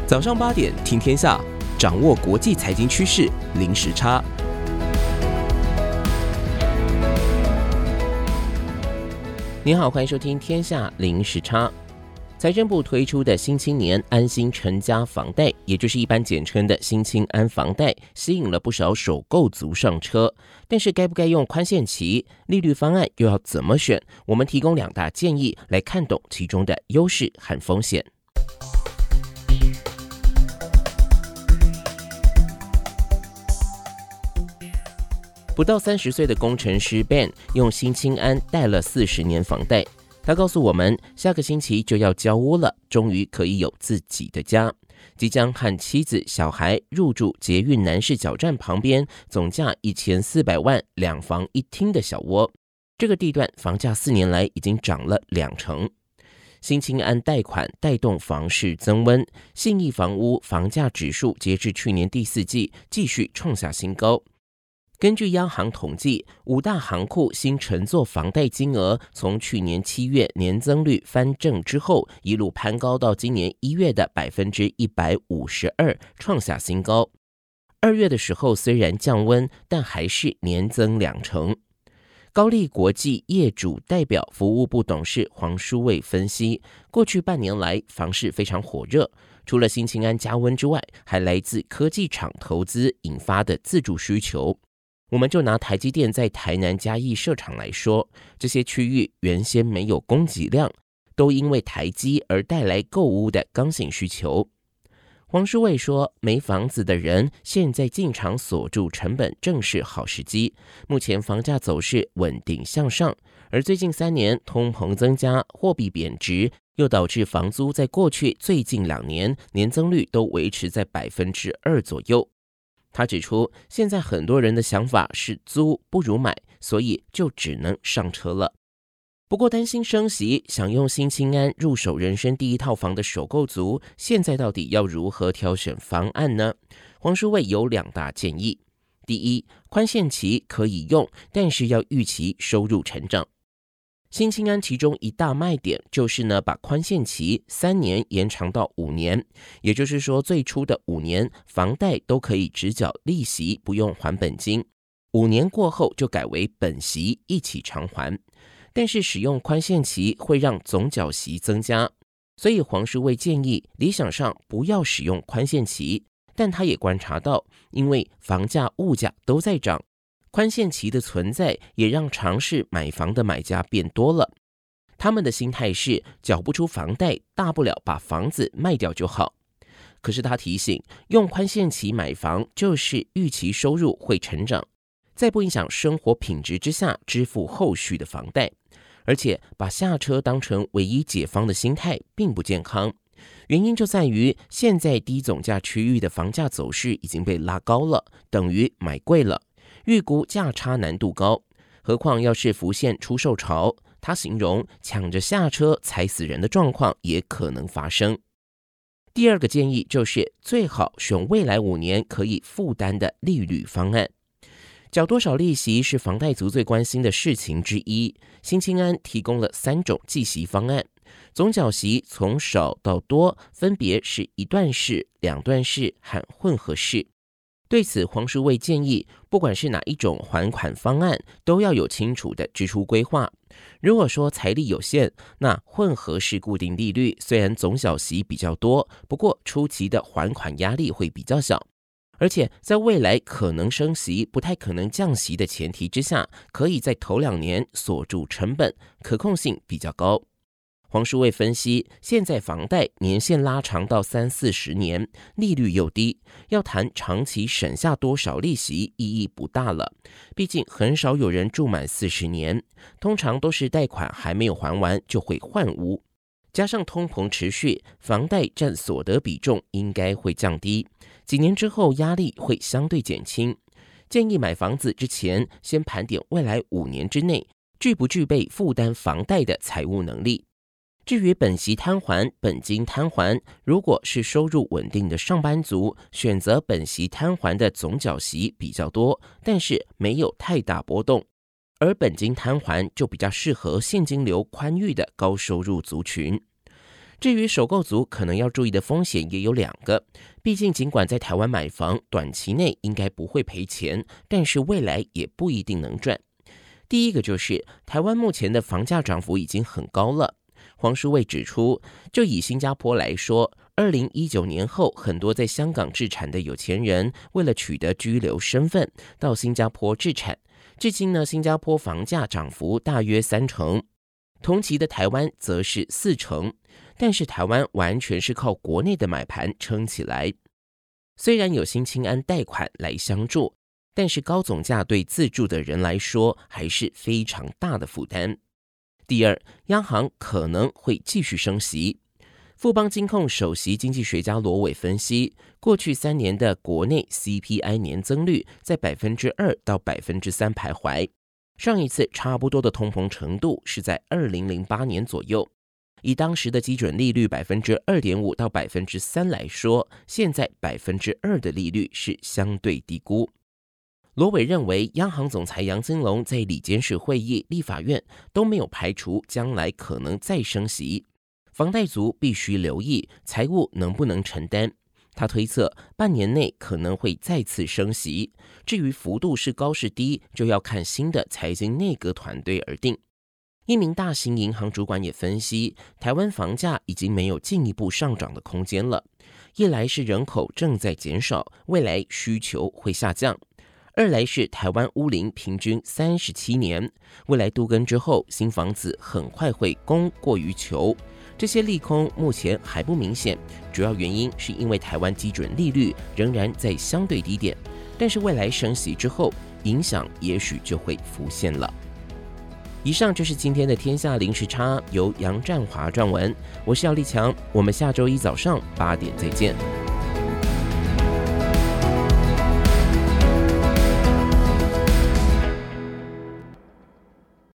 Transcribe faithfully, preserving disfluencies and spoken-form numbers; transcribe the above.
早上八点听天下，掌握国际财经趋势，零时差。您好，欢迎收听天下零时差。财政部推出的新青年安心成家房贷，也就是一般简称的新青安房贷，吸引了不少首购族上车。但是该不该用宽限期？利率方案又要怎么选？我们提供两大建议，来看懂其中的优势和风险。不到三十岁的工程师 Ben 用新青安贷了四十年房贷。他告诉我们，下个星期就要交屋了，终于可以有自己的家。即将和妻子、小孩入住捷运南势角站旁边，总价一千四百万、两房一厅的小窝。这个地段房价四年来已经涨了两成。新青安贷款带动房市增温，信义房屋房价指数截至去年第四季继续创下新高。根据央行统计，五大行库新承作房贷金额从去年七月年增率翻正之后，一路攀高到今年一月的百分之一百五十二，创下新高。二月的时候虽然降温，但还是年增两成。高力国际业主代表服务部董事黄书卫分析，过去半年来房市非常火热，除了新青安加温之外，还来自科技厂投资引发的自住需求。我们就拿台积电在台南嘉义设厂来说，这些区域原先没有供给量，都因为台积而带来购屋的刚性需求。黄书卫说，没房子的人现在进场锁住成本正是好时机，目前房价走势稳定向上，而最近三年通膨增加，货币贬值，又导致房租在过去最近两年年增率都维持在百分之二左右。他指出，现在很多人的想法是租不如买，所以就只能上车了。不过担心升息，想用新青安入手人生第一套房的首购族，现在到底要如何挑选方案呢？黄书卫有两大建议。第一，宽限期可以用，但是要预期收入成长。新青安其中一大卖点就是呢，把宽限期三年延长到五年，也就是说，最初的五年房贷都可以只缴利息，不用还本金；五年过后就改为本息一起偿还。但是使用宽限期会让总缴息增加，所以黄书卫建议理想上不要使用宽限期。但他也观察到，因为房价、物价都在涨，宽限期的存在也让尝试买房的买家变多了。他们的心态是缴不出房贷，大不了把房子卖掉就好。可是他提醒，用宽限期买房就是预期收入会成长，在不影响生活品质之下支付后续的房贷，而且把下车当成唯一解方的心态并不健康。原因就在于现在低总价区域的房价走势已经被拉高了，等于买贵了。预估价差难度高，何况要是浮现出售潮，他形容抢着下车踩死人的状况也可能发生。第二个建议就是最好选未来五年可以负担的利率方案。缴多少利息是房贷族最关心的事情之一，新青安提供了三种计息方案，总缴息从少到多分别是一段式、两段式和混合式。对此，黄书卫建议，不管是哪一种还款方案，都要有清楚的支出规划。如果说财力有限，那混合式固定利率虽然总缴息比较多，不过初期的还款压力会比较小，而且在未来可能升息、不太可能降息的前提之下，可以在头两年锁住成本，可控性比较高。黄书卫分析，现在房贷年限拉长到三四十年，利率又低，要谈长期省下多少利息意义不大了。毕竟很少有人住满四十年，通常都是贷款还没有还完就会换屋。加上通膨持续，房贷占所得比重应该会降低，几年之后压力会相对减轻。建议买房子之前，先盘点未来五年之内具不具备负担房贷的财务能力。至于本息摊还、本金摊还，如果是收入稳定的上班族，选择本息摊还的总缴息比较多，但是没有太大波动；而本金摊还就比较适合现金流宽裕的高收入族群。 至于首购族可能要注意的风险也有两个，毕竟尽管在台湾买房，短期内应该不会赔钱，但是未来也不一定能赚。第一个就是台湾目前的房价涨幅已经很高了。黄书卫指出，就以新加坡来说，二零一九年后，很多在香港置产的有钱人，为了取得居留身份，到新加坡置产。至今呢，新加坡房价涨幅大约三成，同期的台湾则是四成。但是台湾完全是靠国内的买盘撑起来。虽然有新青安贷款来相助，但是高总价对自住的人来说还是非常大的负担。第二，央行可能会继续升息。富邦金控首席经济学家罗伟分析，过去三年的国内 C P I 年增率在 百分之二 到 百分之三 徘徊，上一次差不多的通膨程度是在二零零八年左右。以当时的基准利率 百分之二点五 到 百分之三 来说，现在 百分之二 的利率是相对低估。罗伟认为，央行总裁杨金龙在理监事会议、立法院都没有排除将来可能再升息，房贷族必须留意财务能不能承担。他推测半年内可能会再次升息，至于幅度是高是低，就要看新的财经内阁团队而定。一名大型银行主管也分析，台湾房价已经没有进一步上涨的空间了。一来是人口正在减少，未来需求会下降；二来是台湾屋龄平均三十七年，未来都更之后，新房子很快会供过于求。这些利空目前还不明显，主要原因是因为台湾基准利率仍然在相对低点，但是未来升息之后，影响也许就会浮现了。以上就是今天的天下零时差，由杨占华撰文，我是姚立强，我们下周一早上八点再见。